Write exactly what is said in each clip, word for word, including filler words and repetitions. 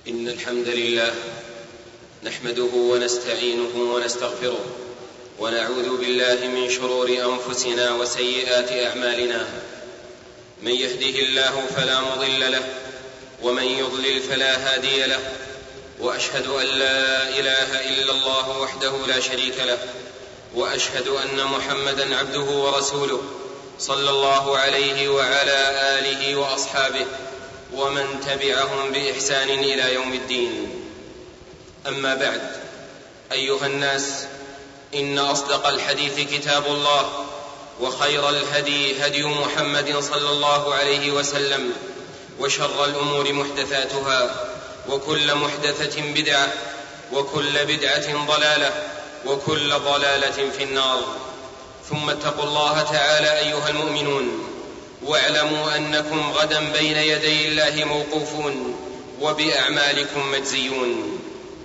إن الحمد لله نحمده ونستعينه ونستغفره ونعوذ بالله من شرور أنفسنا وسيئات أعمالنا. من يهده الله فلا مضل له ومن يضلل فلا هادي له، وأشهد أن لا إله إلا الله وحده لا شريك له، وأشهد أن محمدا عبده ورسوله صلى الله عليه وعلى آله وأصحابه ومن تبعهم بإحسان إلى يوم الدين. أما بعد، أيها الناس، إن أصدق الحديث كتاب الله، وخير الهدي هدي محمد صلى الله عليه وسلم، وشر الأمور محدثاتها، وكل محدثة بدعة، وكل بدعة ضلالة، وكل ضلالة في النار. ثم اتقوا الله تعالى أيها المؤمنون، واعلموا أنكم غدا بين يدي الله موقوفون وبأعمالكم مجزيون.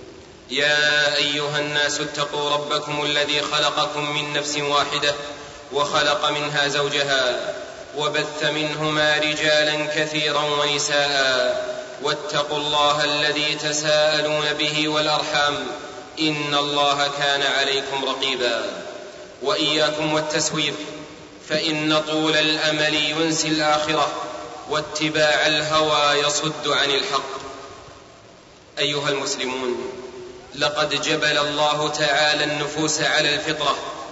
يا أيها الناس، اتقوا ربكم الذي خلقكم من نفس واحدة وخلق منها زوجها وبث منهما رجالا كثيرا ونساء، واتقوا الله الذي تساءلون به والأرحام، إن الله كان عليكم رقيبا. وإياكم والتسويف، فإن طول الأمل ينسي الآخرة، واتباع الهوى يصد عن الحق. أيها المسلمون، لقد جبل الله تعالى النفوس على الفطرة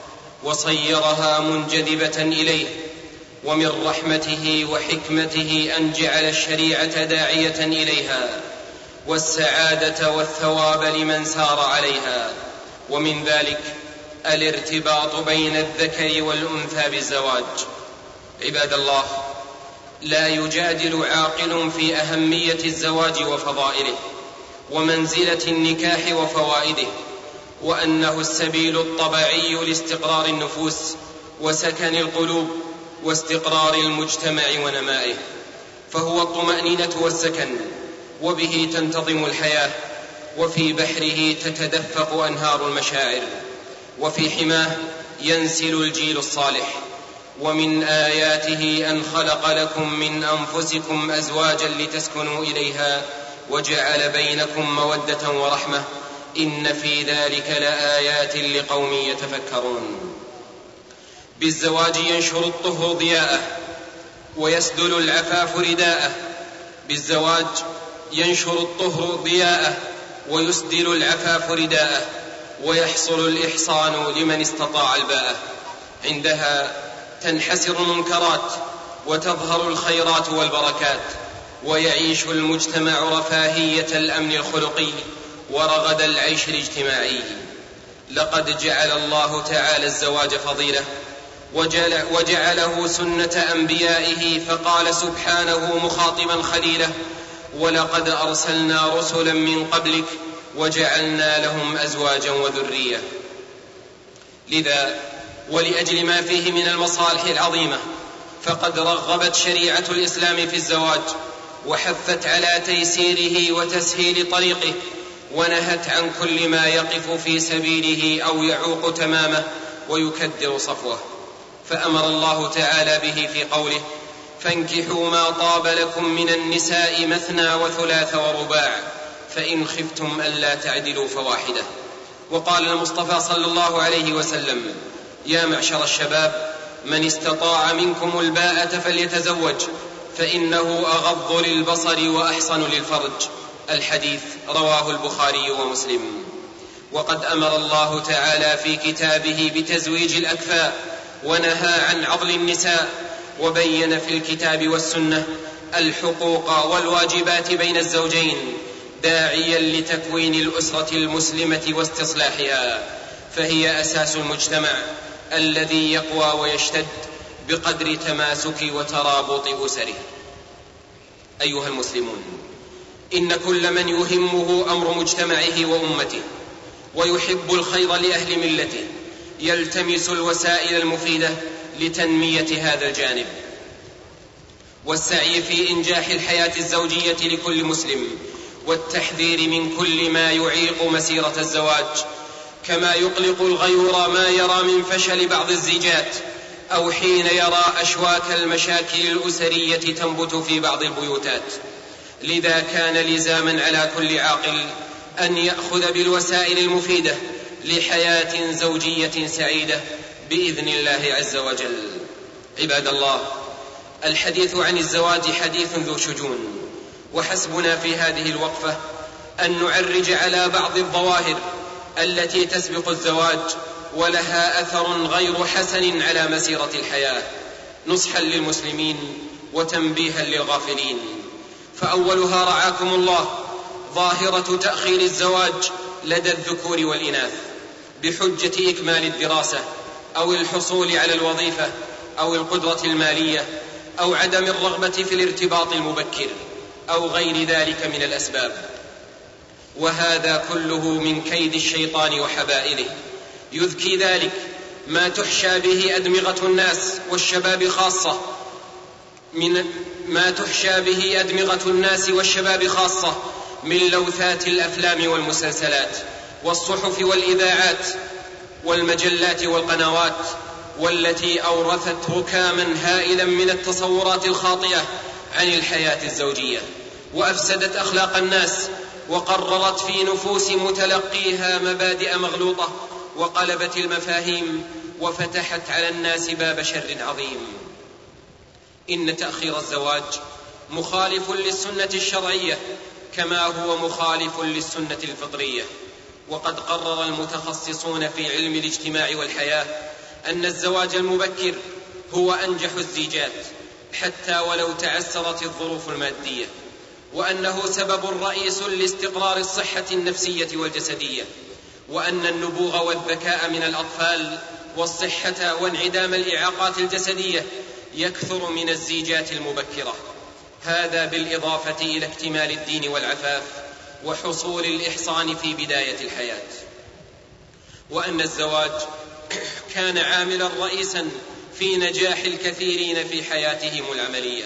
وصيرها منجذبة إليه، ومن رحمته وحكمته أن جعل الشريعة داعية إليها، والسعادة والثواب لمن سار عليها. ومن ذلك الارتباط بين الذكر والأنثى بالزواج. عباد الله، لا يجادل عاقل في أهمية الزواج وفضائله ومنزلة النكاح وفوائده، وأنه السبيل الطبيعي لاستقرار النفوس وسكن القلوب واستقرار المجتمع ونمائه، فهو الطمأنينة والسكن، وبه تنتظم الحياة، وفي بحره تتدفق أنهار المشاعر، وفي حماه ينسل الجيل الصالح. ومن آياته أن خلق لكم من أنفسكم أزواجا لتسكنوا إليها وجعل بينكم مودة ورحمة، إن في ذلك لآيات لقوم يتفكرون. بالزواج ينشر الطهر ضياءه ويسدل العفاف رداءه. بالزواج ينشر الطهر ضياءه ويسدل العفاف رداءه، ويحصل الإحصان لمن استطاع الباءة. عندها تنحسر المنكرات وتظهر الخيرات والبركات، ويعيش المجتمع رفاهية الأمن الخلقي ورغد العيش الاجتماعي. لقد جعل الله تعالى الزواج فضيلة وجعله سنة أنبيائه، فقال سبحانه مخاطبا خليله: ولقد أرسلنا رسلا من قبلك وجعلنا لهم أزواجا وذرية. لذا ولأجل ما فيه من المصالح العظيمة، فقد رغبت شريعة الإسلام في الزواج، وحثت على تيسيره وتسهيل طريقه، ونهت عن كل ما يقف في سبيله أو يعوق تمامه ويكدر صفوه. فأمر الله تعالى به في قوله: فانكحوا ما طاب لكم من النساء مثنى وثلاث ورباع، فإن خفتم ألا تعدلوا فواحدة. وقال المصطفى صلى الله عليه وسلم: يا معشر الشباب، من استطاع منكم الباءة فليتزوج، فإنه أغض للبصر وأحصن للفرج. الحديث رواه البخاري ومسلم. وقد أمر الله تعالى في كتابه بتزويج الأكفاء، ونهى عن عضل النساء، وبين في الكتاب والسنة الحقوق والواجبات بين الزوجين، داعيا لتكوين الأسرة المسلمة واستصلاحها، فهي أساس المجتمع الذي يقوى ويشتد بقدر تماسك وترابط أسره. أيها المسلمون، إن كل من يهمه أمر مجتمعه وأمته ويحب الخير لأهل ملته يلتمس الوسائل المفيدة لتنمية هذا الجانب، والسعي في إنجاح الحياة الزوجية لكل مسلم، والتحذير من كل ما يعيق مسيرة الزواج، كما يقلق الغيور ما يرى من فشل بعض الزيجات، أو حين يرى أشواك المشاكل الأسرية تنبت في بعض البيوتات. لذا كان لزاما على كل عاقل أن يأخذ بالوسائل المفيدة لحياة زوجية سعيدة بإذن الله عز وجل. عباد الله، الحديث عن الزواج حديث ذو شجون، وحسبنا في هذه الوقفة أن نعرج على بعض الظواهر التي تسبق الزواج ولها أثر غير حسن على مسيرة الحياة، نصحا للمسلمين وتنبيها للغافلين. فأولها رعاكم الله ظاهرة تأخير الزواج لدى الذكور والإناث بحجة إكمال الدراسة أو الحصول على الوظيفة أو القدرة المالية أو عدم الرغبة في الارتباط المبكر أو غير ذلك من الأسباب، وهذا كله من كيد الشيطان وحبائله. يذكي ذلك ما تحشى به أدمغة الناس والشباب خاصة من ما تحشى به أدمغة الناس والشباب خاصة من لوثات الأفلام والمسلسلات والصحف والإذاعات والمجلات والقنوات، والتي أورثت ركاما هائلا من التصورات الخاطئة عن الحياة الزوجية، وأفسدت أخلاق الناس، وقررت في نفوس متلقيها مبادئ مغلوطة، وقلبت المفاهيم، وفتحت على الناس باب شر عظيم. إن تأخير الزواج مخالف للسنة الشرعية كما هو مخالف للسنة الفطرية، وقد قرر المتخصصون في علم الاجتماع والحياة أن الزواج المبكر هو أنجح الزيجات حتى ولو تعسرت الظروف المادية، وأنه سبب رئيس لاستقرار الصحة النفسية والجسدية، وأن النبوغ والذكاء من الأطفال والصحة وانعدام الإعاقات الجسدية يكثر من الزيجات المبكرة، هذا بالإضافة إلى اكتمال الدين والعفاف وحصول الإحصان في بداية الحياة. وأن الزواج كان عاملا رئيسا في نجاح الكثيرين في حياتهم العملية.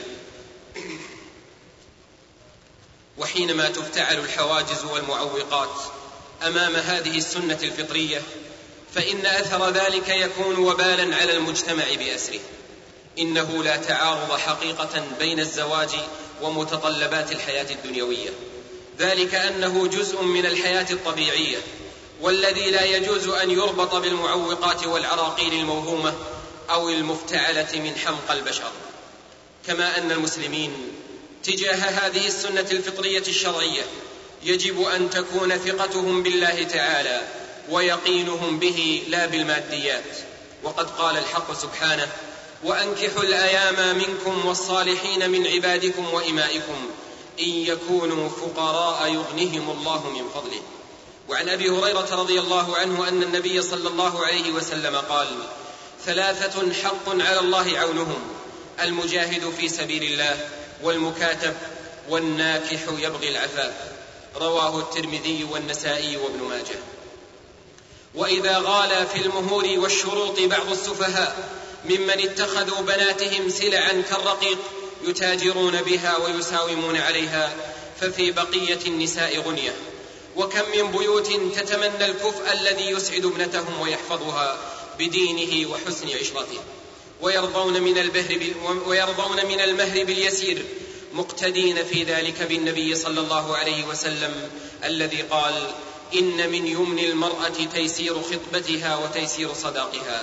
وحينما تفتعل الحواجز والمعوقات أمام هذه السنة الفطرية فإن أثر ذلك يكون وبالا على المجتمع بأسره. إنه لا تعارض حقيقة بين الزواج ومتطلبات الحياة الدنيوية، ذلك أنه جزء من الحياة الطبيعية، والذي لا يجوز أن يربط بالمعوقات والعراقيل الموهومة أو المفتعلة من حمق البشر. كما أن المسلمين تجاه هذه السنة الفطرية الشرعية يجب أن تكون ثقتهم بالله تعالى ويقينهم به لا بالماديات، وقد قال الحق سبحانه: وأنكحوا الأيام منكم والصالحين من عبادكم وإمائكم إن يكونوا فقراء يغنهم الله من فضله. وعن أبي هريرة رضي الله عنه أن النبي صلى الله عليه وسلم قال: ثلاثة حق على الله عونهم: المجاهد في سبيل الله، والمكاتب، والناكح يبغي العفاف. رواه الترمذي والنسائي وابن ماجه. وإذا غال في المهور والشروط بعض السفهاء ممن اتخذوا بناتهم سلعا كالرقيق يتاجرون بها ويساومون عليها، ففي بقية النساء غنية. وكم من بيوت تتمنى الكفء الذي يسعد ابنتهم ويحفظها بدينه وحسن عشرته، ويرضون من البهر ويرضون من المهر باليسير، مقتدين في ذلك بالنبي صلى الله عليه وسلم الذي قال: إن من يمن المرأة تيسير خطبتها وتيسير صداقها.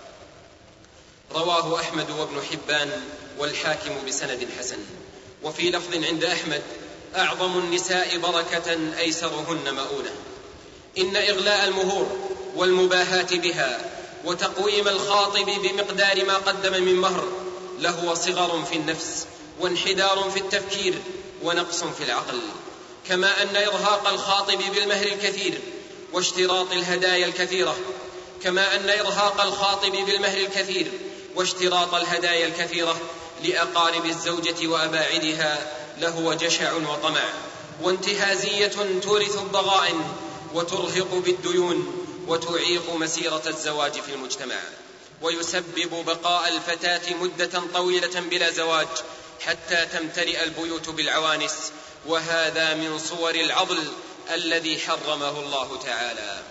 رواه أحمد وابن حبان والحاكم بسند حسن. وفي لفظ عند أحمد: أعظم النساء بركة أيسرهن مؤونة. إن إغلاء المهور والمباهاة بها وتقويم الخاطب بمقدار ما قدم من مهر له صغر في النفس وانحدار في التفكير ونقص في العقل، كما أن إرهاق الخاطب بالمهر الكثير واشتراط الهدايا الكثيرة كما أن إرهاق الخاطب بالمهر الكثير واشتراط الهدايا الكثيرة لأقارب الزوجة وأباعدها لهو جشع وطمع وانتهازية تورث الضغائن وترهق بالديون وتعيق مسيرة الزواج في المجتمع، ويسبب بقاء الفتاة مدة طويلة بلا زواج حتى تمتلئ البيوت بالعوانس، وهذا من صور العضل الذي حرمه الله تعالى.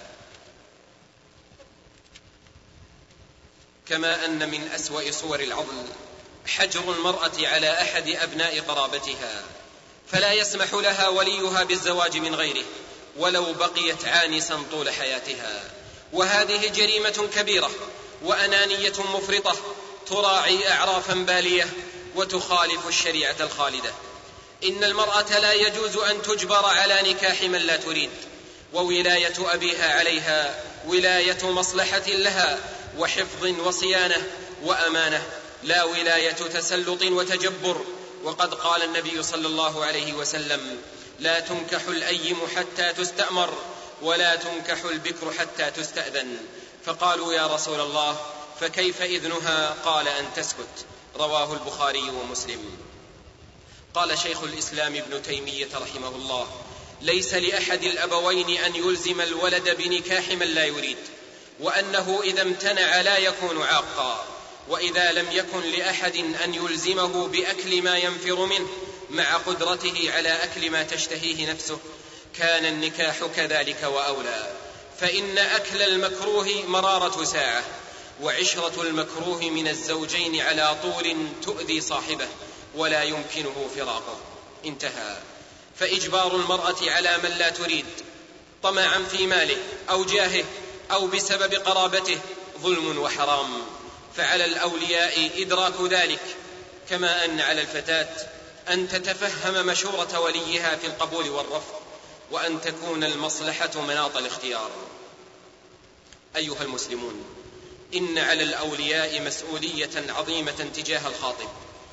كما أن من أسوأ صور العضل حجر المرأة على أحد أبناء قرابتها، فلا يسمح لها وليها بالزواج من غيره ولو بقيت عانسا طول حياتها. وهذه جريمة كبيرة وأنانية مفرطة تراعي أعرافا بالية وتخالف الشريعة الخالدة. إن المرأة لا يجوز أن تجبر على نكاح من لا تريد، وولاية أبيها عليها ولاية مصلحة لها وحفظ وصيانة وأمانة، لا ولاية تسلط وتجبر. وقد قال النبي صلى الله عليه وسلم: لا تنكح الأيم حتى تستأمر ولا تنكح البكر حتى تستأذن. فقالوا: يا رسول الله فكيف إذنها؟ قال: أن تسكت. رواه البخاري ومسلم. قال شيخ الإسلام ابن تيمية رحمه الله: ليس لأحد الأبوين أن يلزم الولد بنكاح من لا يريد، وأنه إذا امتنع لا يكون عاقا. وإذا لم يكن لأحد أن يلزمه بأكل ما ينفر منه مع قدرته على أكل ما تشتهيه نفسه كان النكاح كذلك وأولى. فإن أكل المكروه مرارة ساعة، وعشرة المكروه من الزوجين على طول تؤذي صاحبه ولا يمكنه فراقه. انتهى. فإجبار المرأة على من لا تريد طمعا في ماله أو جاهه أو بسبب قرابته ظلم وحرام، فعلى الأولياء إدراك ذلك، كما أن على الفتاة أن تتفهم مشورة وليها في القبول والرفض، وأن تكون المصلحة مناط الاختيار. أيها المسلمون، إن على الأولياء مسؤولية عظيمة تجاه الخاطب،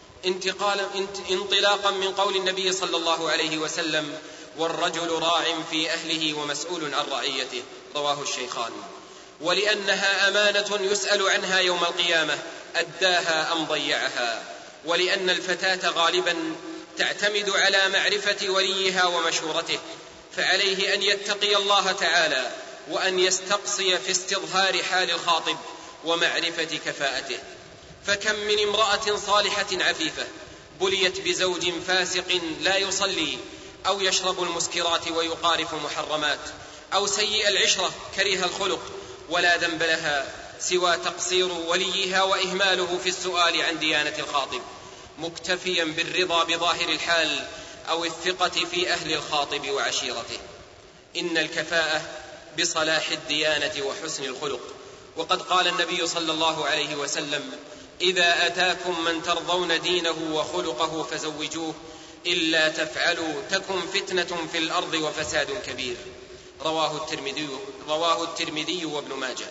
انطلاقا من قول النبي صلى الله عليه وسلم: والرجل راع في أهله ومسؤول عن رعيته. رواه الشيخان. ولأنها أمانة يسأل عنها يوم القيامة أداها أم ضيعها. ولأن الفتاة غالبا تعتمد على معرفة وليها ومشورته، فعليه أن يتقي الله تعالى وأن يستقصي في استظهار حال الخاطب ومعرفة كفاءته. فكم من امرأة صالحة عفيفة بليت بزوج فاسق لا يصلي أو يشرب المسكرات ويقارف محرمات أو سيء العشرة كريه الخلق، ولا ذنب لها سوى تقصير وليها وإهماله في السؤال عن ديانة الخاطب، مكتفيا بالرضا بظاهر الحال أو الثقة في أهل الخاطب وعشيرته. إن الكفاءة بصلاح الديانة وحسن الخلق. وقد قال النبي صلى الله عليه وسلم: إذا أتاكم من ترضون دينه وخلقه فزوجوه، إلا تفعلوا تكن فتنة في الأرض وفساد كبير. رواه الترمذي, رواه الترمذي وابن ماجه.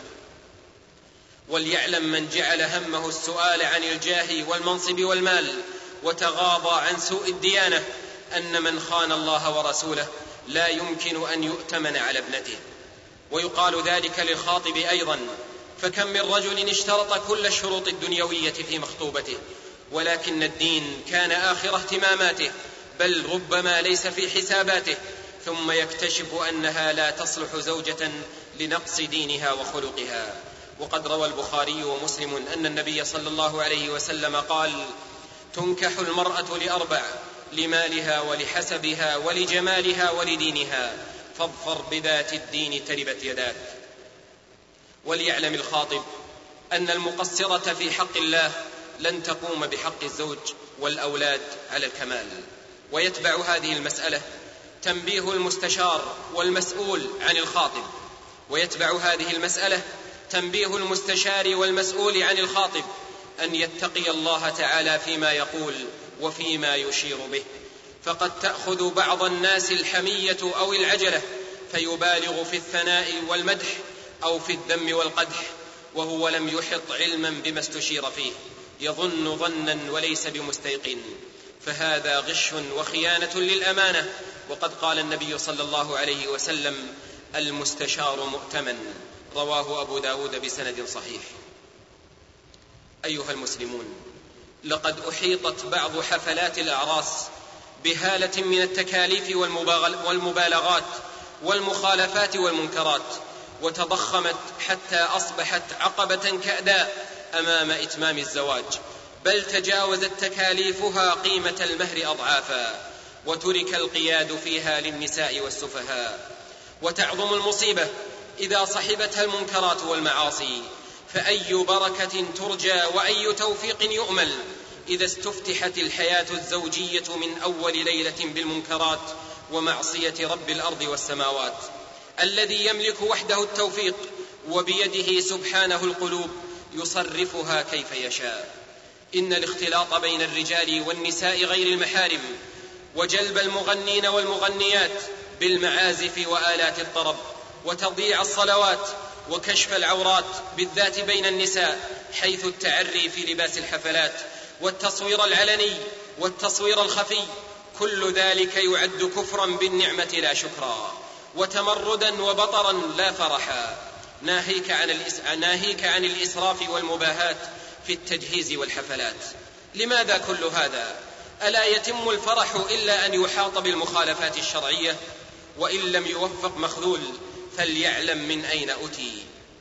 وليعلم من جعل همه السؤال عن الجاه والمنصب والمال وتغاضى عن سوء الديانة أن من خان الله ورسوله لا يمكن أن يؤتمن على ابنته. ويقال ذلك للخاطب أيضا: فكم من رجل اشترط كل الشروط الدنيوية في مخطوبته، ولكن الدين كان آخر اهتماماته، بل ربما ليس في حساباته، ثم يكتشف أنها لا تصلح زوجة لنقص دينها وخلقها. وقد روى البخاري ومسلم أن النبي صلى الله عليه وسلم قال: تنكح المرأة لأربع: لمالها ولحسبها ولجمالها ولدينها، فاظفر بذات الدين تربت يداك. وليعلم الخاطب أن المقصرة في حق الله لن تقوم بحق الزوج والأولاد على الكمال. ويتبع هذه المسألة تنبيه المستشار والمسؤول عن الخاطب ويتبع هذه المسألة تنبيه المستشار والمسؤول عن الخاطب أن يتقي الله تعالى فيما يقول وفيما يشير به، فقد تأخذ بعض الناس الحمية أو العجلة فيبالغ في الثناء والمدح أو في الذم والقدح، وهو لم يحط علما بما استشير فيه، يظن ظنا وليس بمستيقن، فهذا غش وخيانة للأمانة. وقد قال النبي صلى الله عليه وسلم: المستشار مؤتمن. رواه أبو داود بسند صحيح. أيها المسلمون، لقد أحيطت بعض حفلات الأعراس بهالة من التكاليف والمبالغات والمخالفات والمنكرات، وتضخمت حتى أصبحت عقبة كأداء أمام إتمام الزواج، بل تجاوزت تكاليفها قيمة المهر أضعافا، وترك القياد فيها للنساء والسفهاء. وتعظم المصيبة إذا صحبتها المنكرات والمعاصي، فأي بركة ترجى وأي توفيق يؤمل إذا استفتحت الحياة الزوجية من أول ليلة بالمنكرات ومعصية رب الأرض والسماوات الذي يملك وحده التوفيق وبيده سبحانه القلوب يصرفها كيف يشاء. إن الاختلاط بين الرجال والنساء غير المحارم وجلب المغنين والمغنيات بالمعازف وآلات الطرب وتضييع الصلوات وكشف العورات بالذات بين النساء حيث التعري في لباس الحفلات والتصوير العلني والتصوير الخفي، كل ذلك يعد كفرا بالنعمة لا شكرا، وتمردا وبطرا لا فرحا، ناهيك عن, الإس... ناهيك عن الإسراف والمباهات في التجهيز والحفلات. لماذا كل هذا؟ ألا يتم الفرح إلا أن يحاط بالمخالفات الشرعية؟ وإن لم يوفق مخذول فليعلم من أين أتي.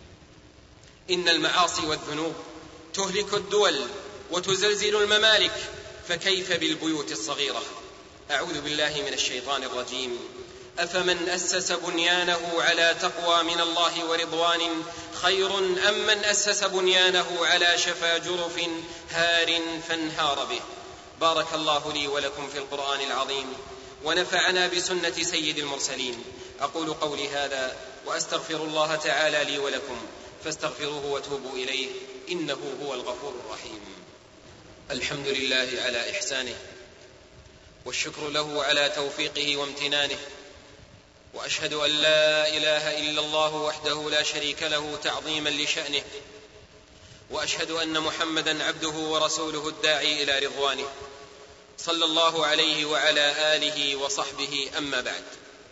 إن المعاصي والذنوب تهلك الدول وتزلزل الممالك، فكيف بالبيوت الصغيرة؟ أعوذ بالله من الشيطان الرجيم. أفمن أسس بنيانه على تقوى من الله ورضوان خير أم من أسس بنيانه على شفا جرف هار فانهار به. بارك الله لي ولكم في القرآن العظيم ونفعنا بسنة سيد المرسلين. أقول قولي هذا وأستغفر الله تعالى لي ولكم فاستغفروه وتوبوا إليه إنه هو الغفور الرحيم. الحمد لله على إحسانه والشكر له على توفيقه وامتنانه، وأشهد أن لا إله إلا الله وحده لا شريك له تعظيما لشأنه، وأشهد أن محمدا عبده ورسوله الداعي إلى رضوانه صلى الله عليه وعلى آله وصحبه. أما بعد،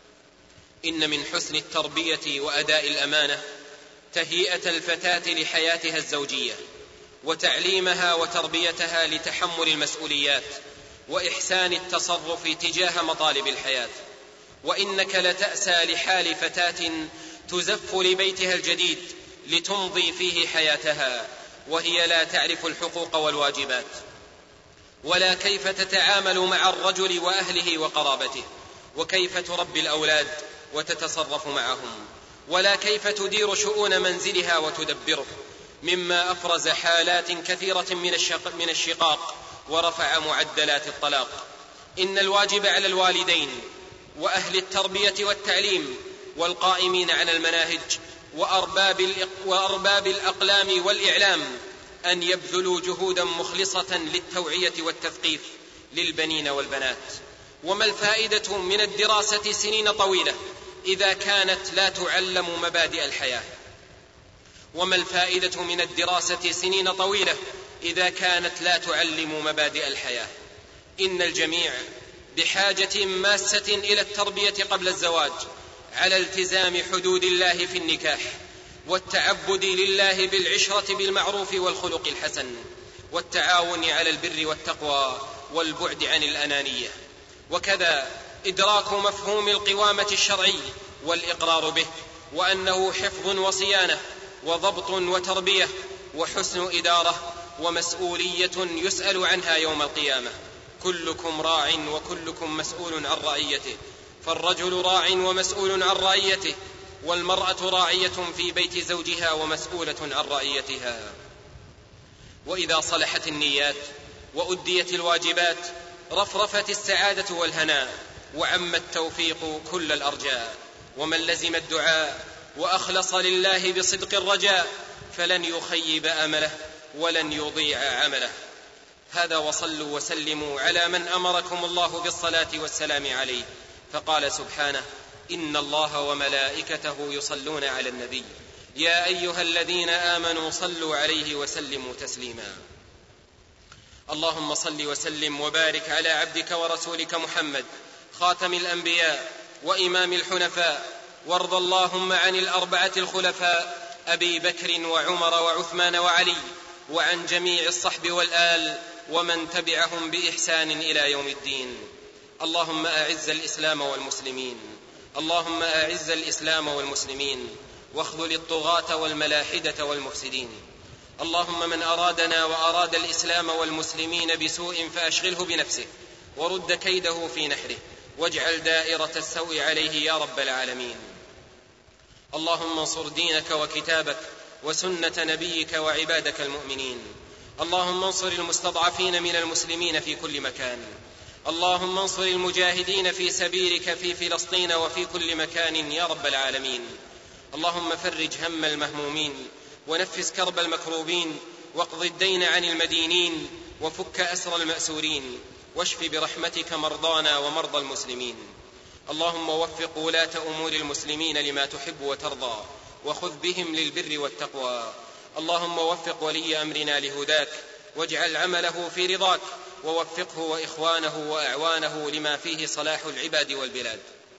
إن من حسن التربية وأداء الأمانة تهيئة الفتاة لحياتها الزوجية وتعليمها وتربيتها لتحمل المسؤوليات وإحسان التصرف تجاه مطالب الحياة. وإنك لتأسى لحال فتاة تزف لبيتها الجديد لتمضي فيه حياتها وهي لا تعرف الحقوق والواجبات، ولا كيف تتعامل مع الرجل وأهله وقرابته، وكيف تربي الأولاد وتتصرف معهم، ولا كيف تدير شؤون منزلها وتدبره، مما أفرز حالات كثيرة من الشق من الشقاق ورفع معدلات الطلاق. إن الواجب على الوالدين وأهل التربية والتعليم والقائمين على المناهج وأرباب, وأرباب الأقلام والإعلام أن يبذلوا جهودا مخلصة للتوعية والتثقيف للبنين والبنات. وما الفائدة من الدراسة سنين طويلة إذا كانت لا تعلم مبادئ الحياة؟ وما الفائدة من الدراسة سنين طويلة إذا كانت لا تعلم مبادئ الحياة؟ إن الجميع بحاجة ماسة إلى التربية قبل الزواج على التزام حدود الله في النكاح، والتعبد لله بالعشرة بالمعروف والخلق الحسن، والتعاون على البر والتقوى والبعد عن الأنانية. وكذا إدراك مفهوم القوامة الشرعي والإقرار به، وأنه حفظ وصيانة وضبط وتربية وحسن إدارة ومسؤولية يسأل عنها يوم القيامة. كلكم راع وكلكم مسؤول عن رعيته، فالرجل راع ومسؤول عن رعيته، والمرأة راعية في بيت زوجها ومسؤولة عن رعيتها. وإذا صلحت النيات وأديت الواجبات رفرفت السعادة والهناء وعم التوفيق كل الأرجاء. ومن لزم الدعاء وأخلص لله بصدق الرجاء فلن يخيب أمله ولن يضيع عمله. هذا وصلوا وسلموا على من أمركم الله بالصلاة والسلام عليه، فقال سبحانه: إن الله وملائكته يصلون على النبي يا أيها الذين آمنوا صلوا عليه وسلموا تسليما. اللهم صل وسلم وبارك على عبدك ورسولك محمد خاتم الأنبياء وإمام الحنفاء، وارض اللهم عن الأربعة الخلفاء أبي بكر وعمر وعثمان وعلي، وعن جميع الصحب والآل ومن تبعهم بإحسان إلى يوم الدين. اللهم أعز الإسلام والمسلمين اللهم أعز الإسلام والمسلمين واخذل الطغاة والملاحدة والمفسدين. اللهم من أرادنا وأراد الإسلام والمسلمين بسوء فأشغله بنفسه ورد كيده في نحره، واجعل دائرة السوء عليه يا رب العالمين. اللهم انصر دينك وكتابك وسنة نبيك وعبادك المؤمنين. اللهم انصر المستضعفين من المسلمين في كل مكان. اللهم انصر المجاهدين في سبيلك في فلسطين وفي كل مكان يا رب العالمين. اللهم فرج هم المهمومين ونفس كرب المكروبين واقض الدين عن المدينين وفك أسر المأسورين واشف برحمتك مرضانا ومرضى المسلمين. اللهم وفق ولاة أمور المسلمين لما تحب وترضى وخذ بهم للبر والتقوى. اللهم وفق ولي أمرنا لهداك واجعل عمله في رضاك ووفقه وإخوانه وأعوانه لما فيه صلاح العباد والبلاد.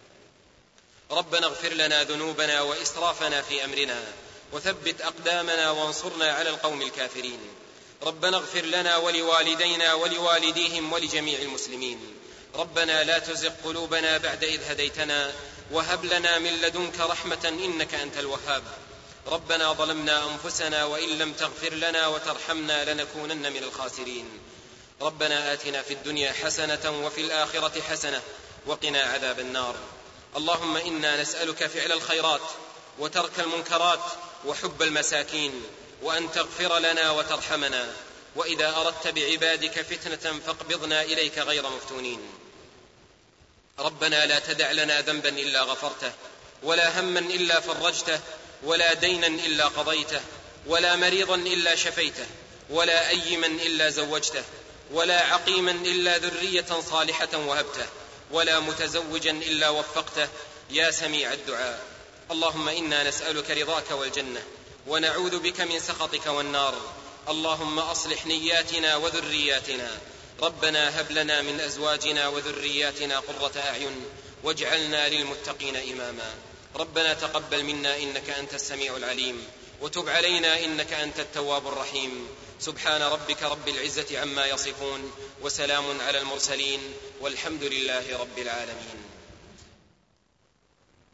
ربنا اغفر لنا ذنوبنا وإسرافنا في أمرنا وثبت أقدامنا وانصرنا على القوم الكافرين. ربنا اغفر لنا ولوالدينا ولوالديهم ولجميع المسلمين. ربنا لا تزغ قلوبنا بعد إذ هديتنا وهب لنا من لدنك رحمة إنك أنت الوهاب. ربنا ظلمنا أنفسنا وإن لم تغفر لنا وترحمنا لنكونن من الخاسرين. ربنا آتنا في الدنيا حسنة وفي الآخرة حسنة وقنا عذاب النار. اللهم إنا نسألك فعل الخيرات وترك المنكرات وحب المساكين وأن تغفر لنا وترحمنا، وإذا أردت بعبادك فتنة فاقبضنا إليك غير مفتونين. ربنا لا تدع لنا ذنبا إلا غفرته ولا هما إلا فرجته ولا دينا إلا قضيته ولا مريضا إلا شفيته ولا أيما إلا زوجته ولا عقيما إلا ذرية صالحة وهبته ولا متزوجا إلا وفقته يا سميع الدعاء. اللهم إنا نسألك رضاك والجنة ونعوذ بك من سخطك والنار. اللهم أصلح نياتنا وذرياتنا. ربنا هب لنا من أزواجنا وذرياتنا قرة أعين واجعلنا للمتقين إماما. ربنا تقبل منا إنك أنت السميع العليم وتب علينا إنك أنت التواب الرحيم. سبحان ربك رب العزة عما يصفون وسلام على المرسلين والحمد لله رب العالمين.